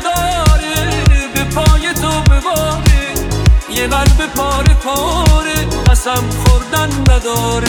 نداره به پای تو بباره، یه قلب پاره پاره قسم خوردن نداره.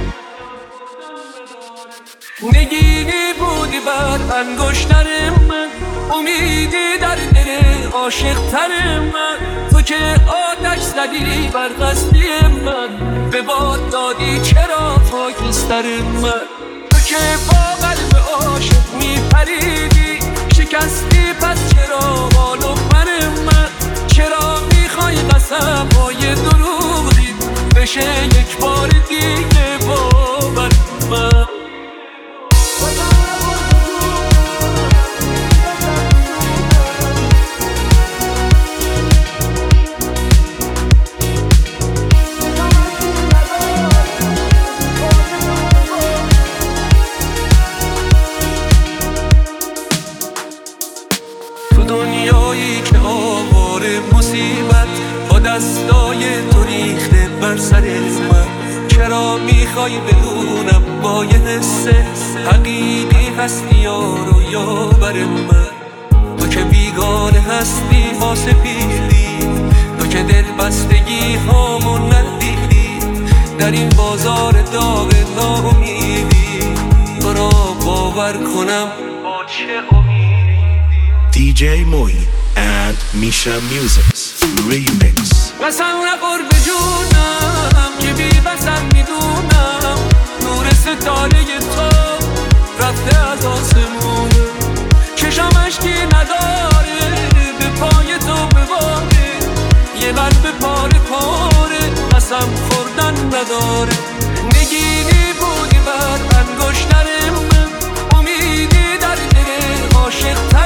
نگینی بودی بر انگشتر من، امیدی در دل عاشق تر من، تو که آتش زدی بر قصدی من، به باد دادی چرا خاکستر من. تو که با قلب عاشق میپریدی شکستی، پس چرا بالو پر من؟ چرا میخوای قسم های دروغی بشه یک بار دیگه باور من؟ دنیایی که آواره مصیبت با دستای تو ریخته بر سر من، چرا میخوای بدونم با یه حس حقیقی هستی یارو یا بر من؟ تو که بیگانه هستی ما سپیدی، تو که دل بستگی هامو ندیدی، در این بازار داغ ناامیدی تو را باور کنم با چه امیدی؟ DJ Mohi and Misha Music's remix. قسم نخور به جونم که بی بسم میدونم نور ستاره تو رفته از آسمون، چشم اشکی نداره به پای تو بباره، یه قلب پاره پاره قسم خوردن نداره. نگینی بودی بر انگشتر من، امیدی در دل عاشق